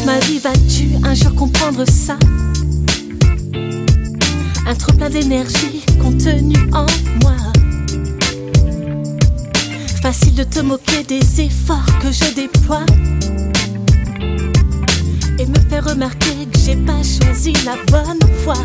toute ma vie vas-tu un jour comprendre ça? Un trop plein d'énergie contenu en moi. Facile de te moquer des efforts que je déploie et me faire remarquer que j'ai pas choisi la bonne voie.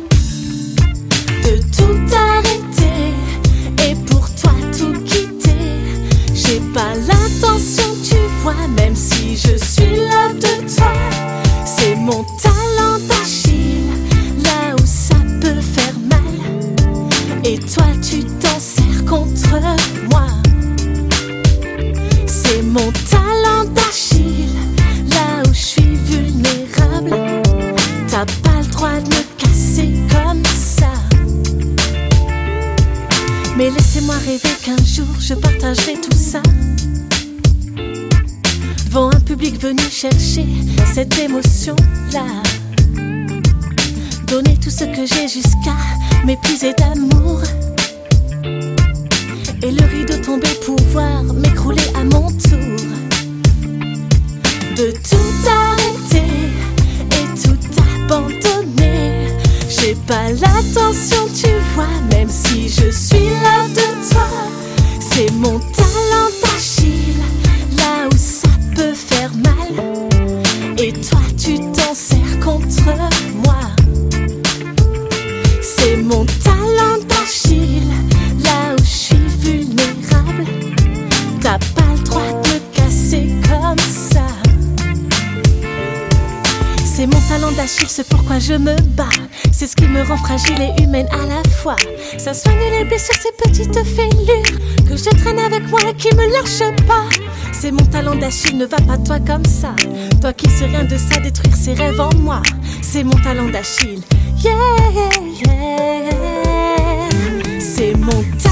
De tout arrêter et pour toi tout quitter, j'ai pas l'intention, tu vois, même si je suis l'œuvre de toi. C'est mon talent d'Achille, là où ça peut faire mal, et toi tu t'en sers contre moi. C'est mon talent d'Achille, là où je suis vulnérable. T'as pas le droit de me casser comme ça. Mais laissez-moi rêver qu'un jour je partagerai tout ça devant un public venu chercher cette émotion-là. Donner tout ce que j'ai jusqu'à m'épuiser d'amour, et le rideau tomber, pouvoir m'écrouler à mon tour. De tout arrêter et tout abandonner, j'ai pas l'attention, tu vois, même si je suis là de toi. C'est mon talent d'Achille, là où ça peut faire mal, et toi tu t'en sers contre moi. C'est mon talent d'Achille, là où je suis vulnérable. T'as pas le droit de me casser comme ça. C'est mon talent d'Achille, c'est pourquoi je me bats. C'est ce qui me rend fragile et humaine à la fois. Ça soigne les blessures, ces petites fêlures que je traîne avec moi et qui me lâchent pas. C'est mon talent d'Achille, ne va pas toi comme ça. Toi qui sais rien de ça, détruire ses rêves en moi. C'est mon talent d'Achille, yeah, yeah. C'est mon talent